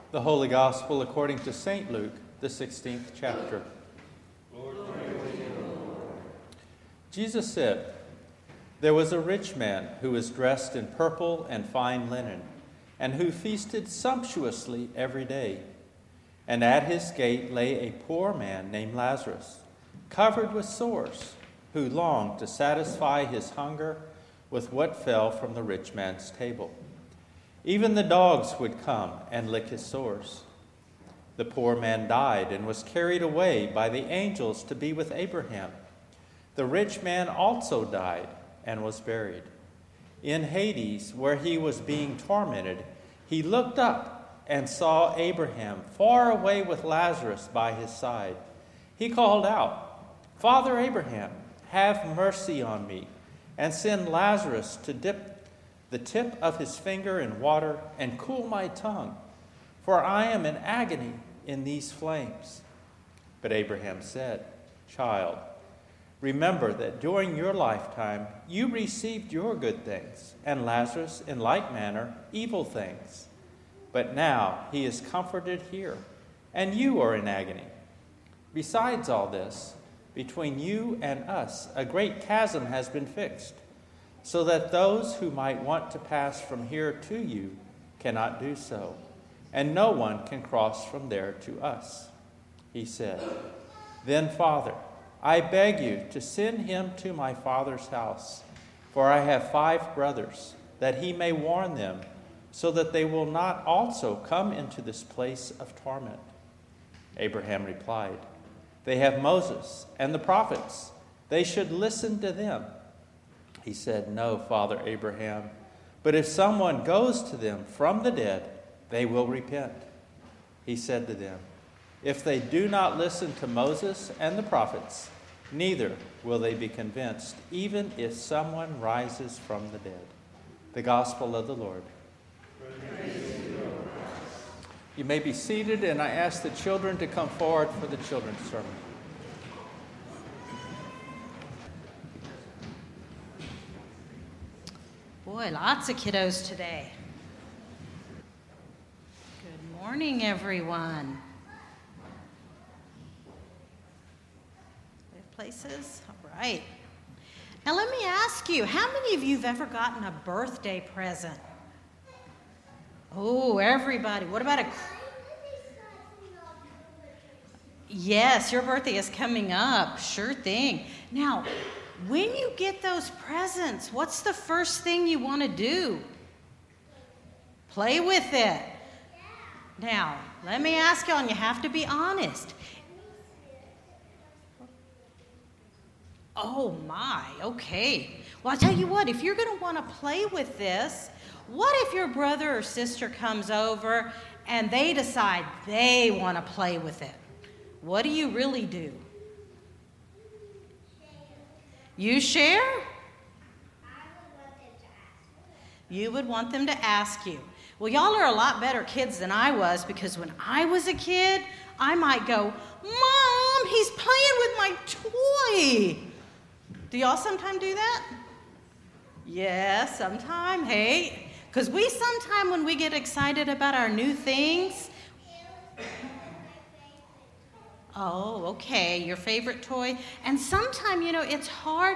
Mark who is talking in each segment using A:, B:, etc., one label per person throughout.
A: The Holy Gospel according to St. Luke, the 16th chapter.
B: Lord,
A: Jesus said, "There was a rich man who was dressed in purple and fine linen, and who feasted sumptuously every day. And at his gate lay a poor man named Lazarus, covered with sores, who longed to satisfy his hunger with what fell from the rich man's table. Even the dogs would come and lick his sores. The poor man died and was carried away by the angels to be with Abraham. The rich man also died and was buried. In Hades, where he was being tormented, he looked up and saw Abraham far away with Lazarus by his side. He called out, 'Father Abraham, have mercy on me, and send Lazarus to dip the tip of his finger in water and cool my tongue, for I am in agony in these flames.' But Abraham said, 'Child, remember that during your lifetime you received your good things, and Lazarus in like manner evil things. But now he is comforted here, and you are in agony. Besides all this, between you and us a great chasm has been fixed, so that those who might want to pass from here to you cannot do so, and no one can cross from there to us.' He said, 'Then, Father, I beg you to send him to my father's house, for I have 5 brothers, that he may warn them, so that they will not also come into this place of torment.' Abraham replied, 'They have Moses and the prophets. They should listen to them.' He said, 'No, Father Abraham, but if someone goes to them from the dead, they will repent.' He said to them, 'If they do not listen to Moses and the prophets, neither will they be convinced, even if someone rises from the dead.'" The Gospel of the Lord. You may be seated, and I ask the children to come forward for the children's sermon.
C: Boy, lots of kiddos today. Good morning, everyone. We have places? All right. Now let me ask you, how many of you have ever gotten a birthday present? Oh, everybody. What about Yes, your birthday is coming up. Sure thing. Now, when you get those presents, what's the first thing you want to do? Play with it. Now, let me ask y'all, and you have to be honest. Oh my, okay. Well, I'll tell you what, if you're going to want to play with this, what if your brother or sister comes over and they decide they want to play with it? What do you really do? You share? You would want them to ask you. Well, y'all are a lot better kids than I was, because when I was a kid, I might go, "Mom, he's playing with my toy." Do y'all sometimes do that? Yes, sometime. Hey, because we sometime when we get excited about our new things. Oh, okay, your favorite toy. And sometimes, it's hard.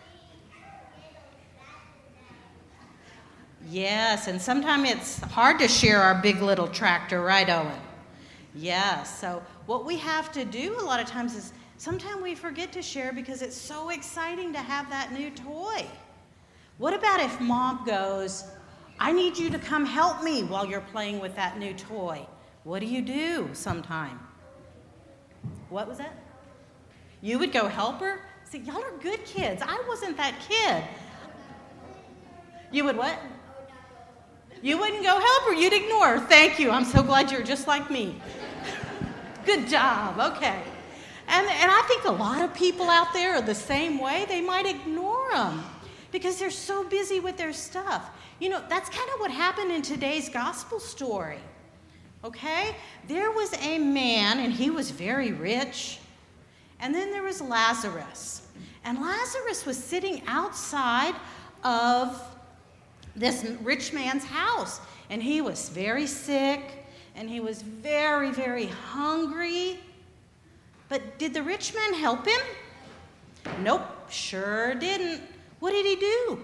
C: Yes, and sometimes it's hard to share our big little tractor, right, Owen? Yes, so what we have to do a lot of times is sometimes we forget to share because it's so exciting to have that new toy. What about if Mom goes, "I need you to come help me while you're playing with that new toy"? What do you do sometime? What was that? You would go help her? See, y'all are good kids. I wasn't that kid. You would what? You wouldn't go help her. You'd ignore her. Thank you. I'm so glad you're just like me. Good job. Okay. And I think a lot of people out there are the same way. They might ignore them because they're so busy with their stuff. That's kind of what happened in today's gospel story. Okay? There was a man, and he was very rich. And then there was Lazarus. And Lazarus was sitting outside of this rich man's house. And he was very sick. and he was very, very hungry. But did the rich man help him? Nope, sure didn't. What did he do?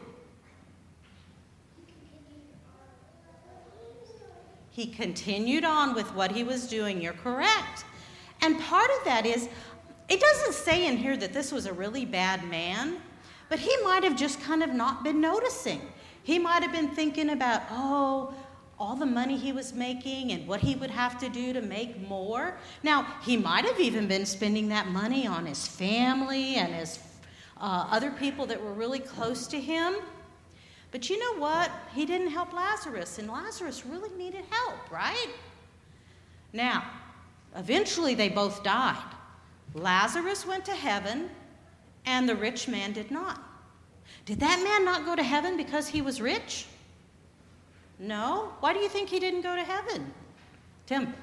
C: He continued on with what he was doing. You're correct. And part of that is, it doesn't say in here that this was a really bad man, but he might have just kind of not been noticing. He might have been thinking about, all the money he was making and what he would have to do to make more. Now, he might have even been spending that money on his family and his other people that were really close to him. But you know what? He didn't help Lazarus, and Lazarus really needed help, right? Now, eventually they both died. Lazarus went to heaven, and the rich man did not. Did that man not go to heaven because he was rich? No. Why do you think he didn't go to heaven? Tim?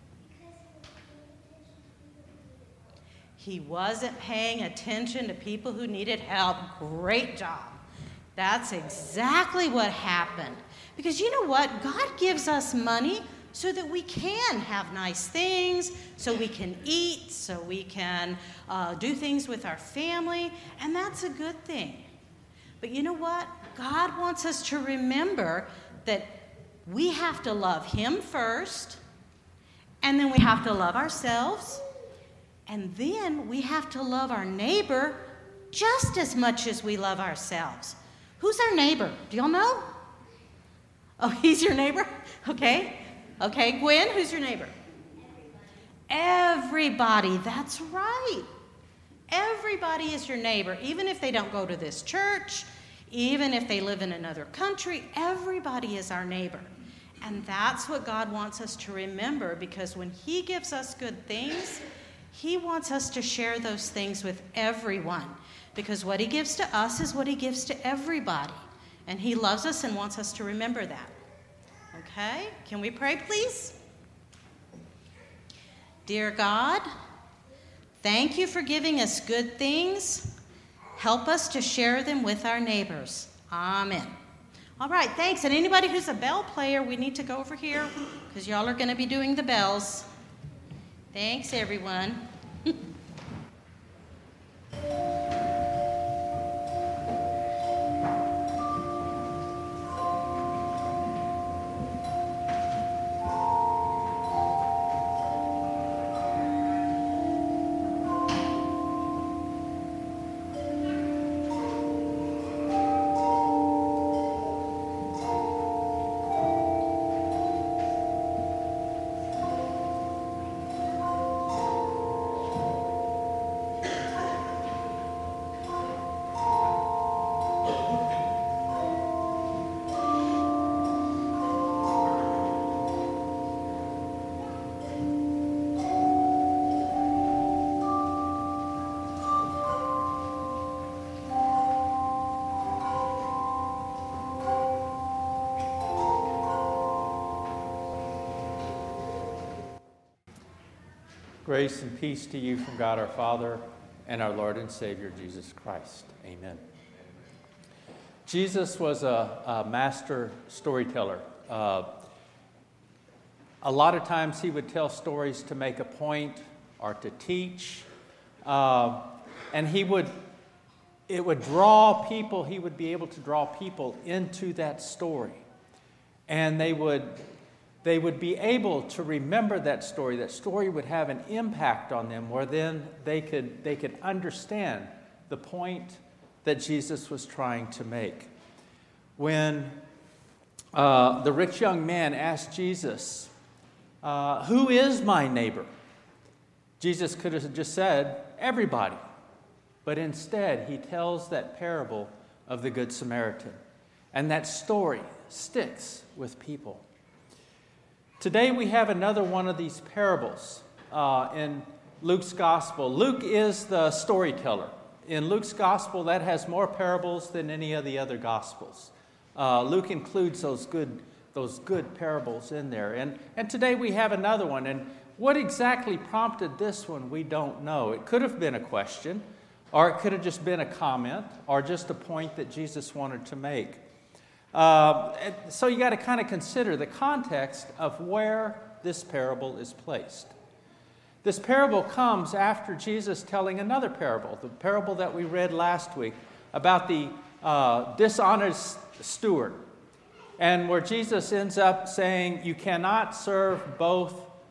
C: He wasn't paying attention to people who needed help. Great job. That's exactly what happened. Because you know what? God gives us money so that we can have nice things, so we can eat, so we can do things with our family, and that's a good thing. But you know what? God wants us to remember that we have to love Him first, and then we have to love ourselves, and then we have to love our neighbor just as much as we love ourselves. Who's our neighbor? Do y'all know? Oh, he's your neighbor? Okay. Okay, Gwen, who's your neighbor? Everybody, that's right. Everybody is your neighbor, even if they don't go to this church, even if they live in another country, everybody is our neighbor. And that's what God wants us to remember, because when He gives us good things, He wants us to share those things with everyone, because what He gives to us is what He gives to everybody. And He loves us and wants us to remember that. Okay, can we pray, please? Dear God, thank You for giving us good things. Help us to share them with our neighbors. Amen. All right, thanks. And anybody who's a bell player, we need to go over here because y'all are going to be doing the bells. Thanks, everyone.
A: Grace and peace to you from God our Father and our Lord and Savior, Jesus Christ. Amen. Jesus was a master storyteller. A lot of times he would tell stories to make a point or to teach. And it would draw people, he would be able to draw people into that story. And they would be able to remember that story. That story would have an impact on them, where then they could understand the point that Jesus was trying to make. When the rich young man asked Jesus, "Who is my neighbor?" Jesus could have just said, "Everybody." But instead, he tells that parable of the Good Samaritan. And that story sticks with people. Today we have another one of these parables in Luke's Gospel. Luke is the storyteller. In Luke's Gospel, that has more parables than any of the other Gospels. Luke includes those good parables in there. And today we have another one. And what exactly prompted this one, we don't know. It could have been a question, or it could have just been a comment, or just a point that Jesus wanted to make. So you got to kind of consider the context of where this parable is placed. This parable comes after Jesus telling another parable, the parable that we read last week about the dishonest steward, and where Jesus ends up saying you cannot serve both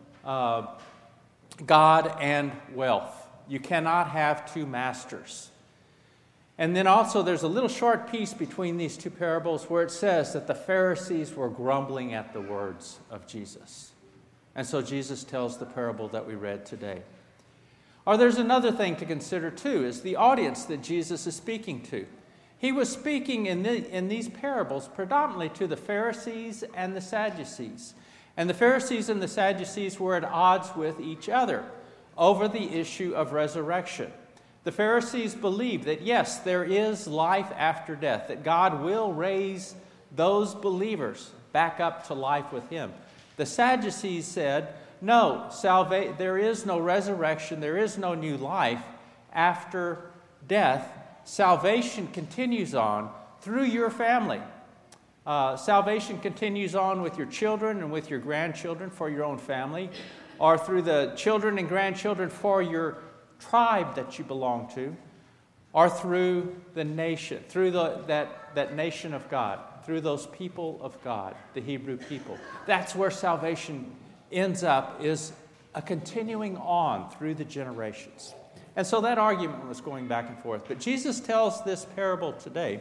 A: God and wealth. You cannot have two masters. And then also there's a little short piece between these two parables where it says that the Pharisees were grumbling at the words of Jesus. And so Jesus tells the parable that we read today. Or there's another thing to consider too, is the audience that Jesus is speaking to. He was speaking in these parables predominantly to the Pharisees and the Sadducees. And the Pharisees and the Sadducees were at odds with each other over the issue of resurrection. The Pharisees believed that yes, there is life after death, that God will raise those believers back up to life with Him. The Sadducees said, no, there is no resurrection, there is no new life after death. Salvation continues on through your family. Salvation continues on with your children and with your grandchildren for your own family, or through the children and grandchildren for your tribe that you belong to, or through the nation, through that nation of God, through those people of God, the Hebrew people. That's where salvation ends up, is a continuing on through the generations. And so that argument was going back and forth. But Jesus tells this parable today,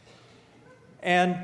A: and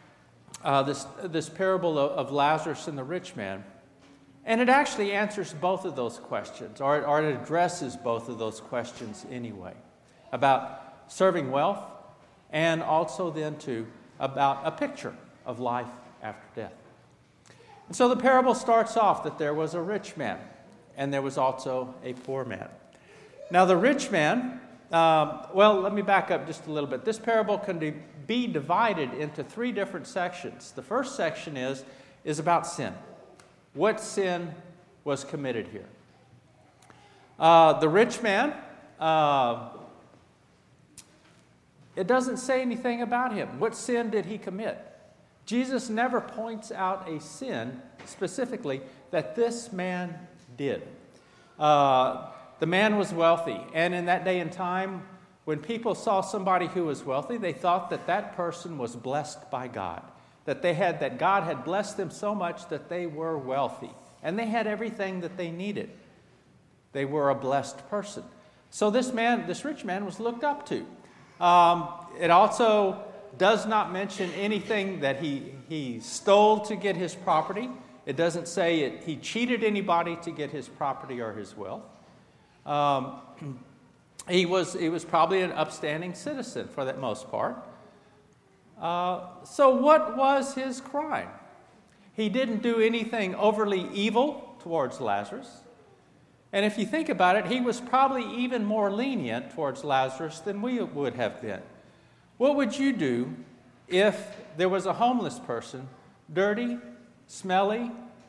A: this parable of Lazarus and the rich man, and it actually answers both of those questions, or it addresses both of those questions anyway, about serving wealth, and also then too about a picture of life after death. And so the parable starts off that there was a rich man, and there was also a poor man. Now the rich man, let me back up just a little bit. This parable can be divided into three different sections. The first section is about sin. What sin was committed here? The rich man, it doesn't say anything about him. What sin did he commit? Jesus never points out a sin specifically that this man did. The man was wealthy, and in that day and time, when people saw somebody who was wealthy, they thought that that person was blessed by God, that God had blessed them so much that they were wealthy, and they had everything that they needed. They were a blessed person. So this rich man was looked up to. It also does not mention anything that he stole to get his property. It doesn't say he cheated anybody to get his property or his wealth. He was probably an upstanding citizen for the most part. So what was his crime? He didn't do anything overly evil towards Lazarus. And if you think about it, he was probably even more lenient towards Lazarus than we would have been. What would you do if there was a homeless person, dirty, smelly,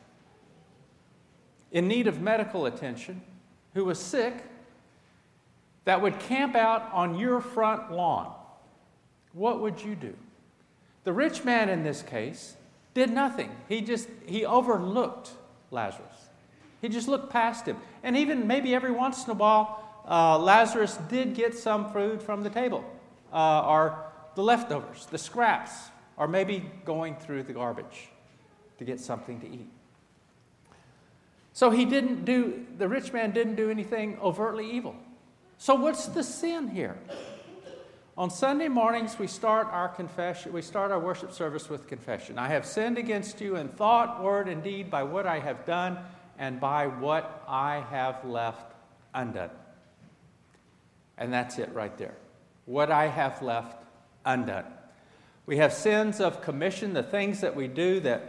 A: in need of medical attention, who was sick, that would camp out on your front lawn? What would you do? The rich man in this case did nothing. He overlooked Lazarus. He just looked past him. And even maybe every once in a while, Lazarus did get some food from the table, or the leftovers, the scraps, or maybe going through the garbage to get something to eat. So the rich man didn't do anything overtly evil. So what's the sin here? On Sunday mornings, we start our worship service with confession. I have sinned against you in thought, word, and deed, by what I have done, and by what I have left undone. And that's it right there. What I have left undone. We have sins of commission, the things that we do that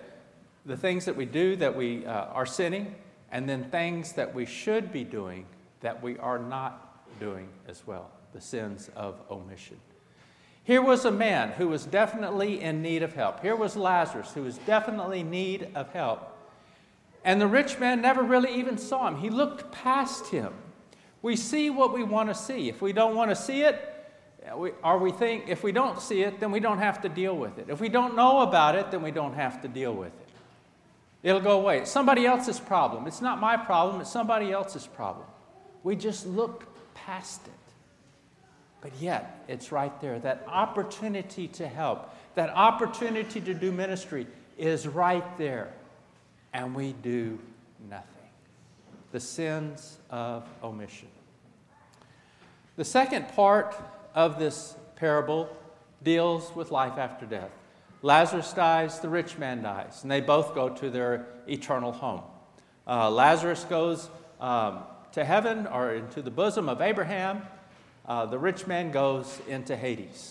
A: we are sinning, and then things that we should be doing that we are not doing as well, the sins of omission. Here was a man who was definitely in need of help. Here was Lazarus, who was definitely in need of help. And the rich man never really even saw him. He looked past him. We see what we want to see. If we don't want to see it, if we don't see it, then we don't have to deal with it. If we don't know about it, then we don't have to deal with it. It'll go away. It's somebody else's problem. It's not my problem. It's somebody else's problem. We just look past it. But yet, it's right there. That opportunity to help, that opportunity to do ministry is right there. And we do nothing. The sins of omission. The second part of this parable deals with life after death. Lazarus dies, the rich man dies, and they both go to their eternal home. Lazarus goes to heaven or into the bosom of Abraham. The rich man goes into Hades.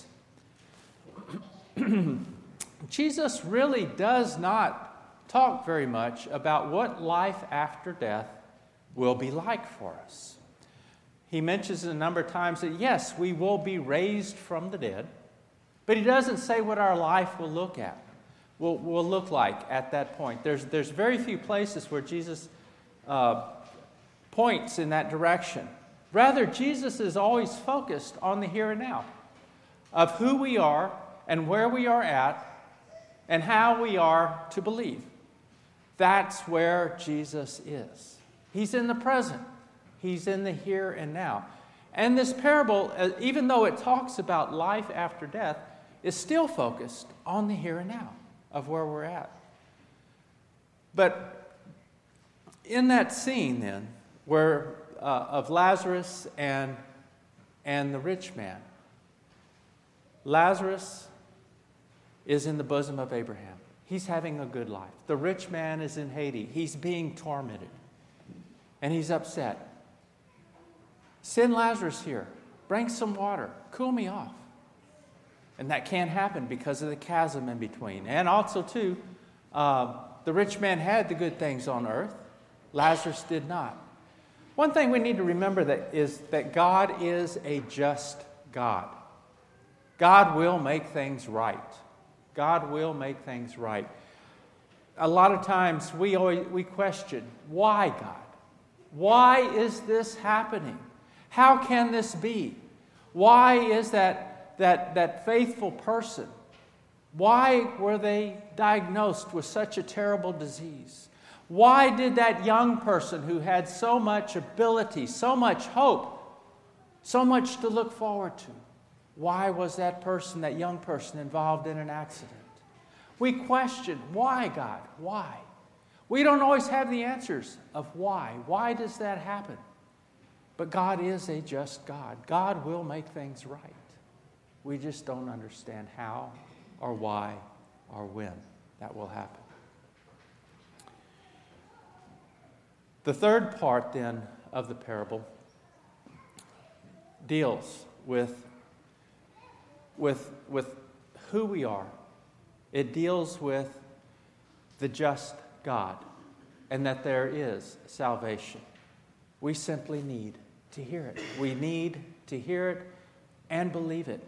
A: Jesus really does not talk very much about what life after death will be like for us. He mentions a number of times that, yes, we will be raised from the dead, but he doesn't say what our life will look like at that point. There's very few places where Jesus points in that direction. Rather, Jesus is always focused on the here and now of who we are and where we are at and how we are to believe. That's where Jesus is. He's in the present. He's in the here and now. And this parable, even though it talks about life after death, is still focused on the here and now of where we're at. But in that scene then, where of Lazarus and the rich man, Lazarus is in the bosom of Abraham. He's having a good life. The rich man is in Hades. He's being tormented. And he's upset. Send Lazarus here. Bring some water. Cool me off. And that can't happen because of the chasm in between. And also, too, the rich man had the good things on earth. Lazarus did not. One thing we need to remember is that God is a just God. God will make things right. God will make things right. A lot of times we question, why God? Why is this happening? How can this be? Why is that faithful person? Why were they diagnosed with such a terrible disease? Why did that young person who had so much ability, so much hope, so much to look forward to, why was that young person involved in an accident? We question, why God? Why? We don't always have the answers of why. Why does that happen? But God is a just God. God will make things right. We just don't understand how or why or when that will happen. The third part then of the parable deals with who we are. It deals with the just God and that there is salvation. We simply need to hear it. We need to hear it and believe it.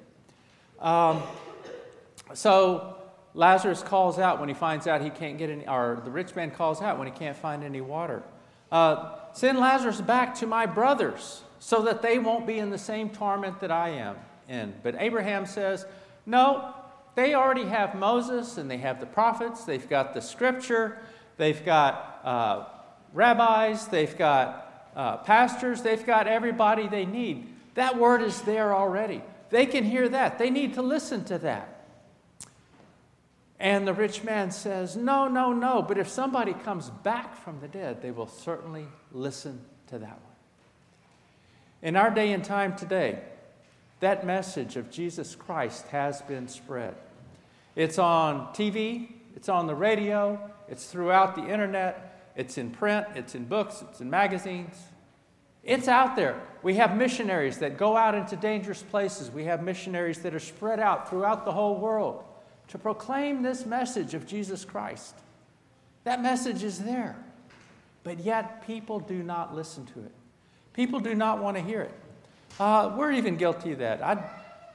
A: So Lazarus calls out when he finds out he can't get any, or the rich man calls out when he can't find any water. Send Lazarus back to my brothers so that they won't be in the same torment that I am in. But Abraham says, no, they already have Moses and they have the prophets. They've got the scripture. They've got rabbis. They've got pastors. They've got everybody they need. That word is there already. They can hear that. They need to listen to that. And the rich man says, no. But if somebody comes back from the dead, they will certainly listen to that one. In our day and time today, that message of Jesus Christ has been spread. It's on TV, it's on the radio, it's throughout the internet, it's in print, it's in books, it's in magazines. It's out there. We have missionaries that go out into dangerous places. We have missionaries that are spread out throughout the whole world to proclaim this message of Jesus Christ. That message is there. But yet people do not listen to it. People do not want to hear it. We're even guilty of that.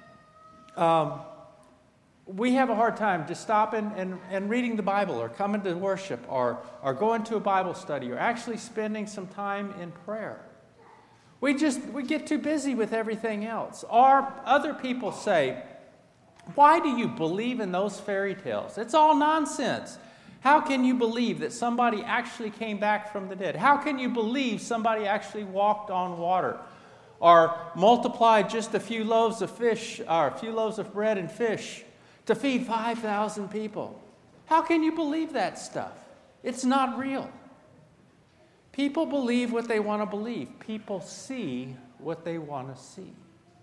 A: We have a hard time just stopping and reading the Bible or coming to worship or going to a Bible study or actually spending some time in prayer. We get too busy with everything else. Or other people say, why do you believe in those fairy tales? It's all nonsense. How can you believe that somebody actually came back from the dead? How can you believe somebody actually walked on water or multiplied just a few loaves of fish or a few loaves of bread and fish to feed 5,000 people? How can you believe that stuff? It's not real. People believe what they want to believe. People see what they want to see.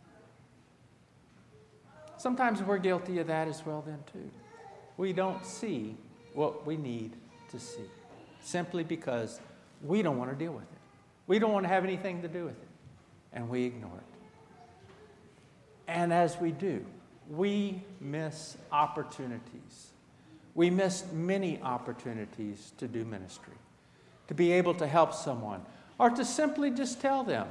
A: Sometimes we're guilty of that as well then too. We don't see what we need to see simply because we don't want to deal with it. We don't want to have anything to do with it. And we ignore it. And as we do, we miss opportunities. We miss many opportunities to do ministry, to be able to help someone, or to simply just tell them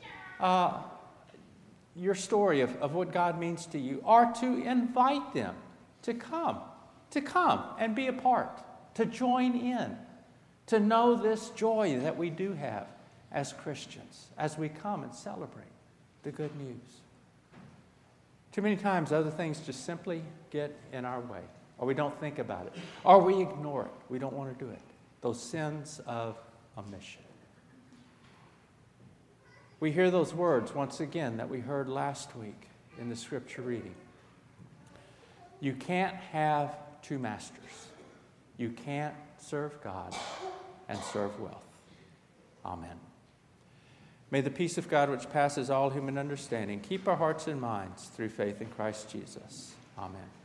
A: your story of what God means to you, or to invite them to come and be a part, to join in, to know this joy that we do have as Christians as we come and celebrate the good news. Too many times other things just simply get in our way, or we don't think about it, or we ignore it. We don't want to do it. Those sins of omission. We hear those words once again that we heard last week in the scripture reading. You can't have two masters. You can't serve God and serve wealth. Amen. May the peace of God, which passes all human understanding, keep our hearts and minds through faith in Christ Jesus. Amen.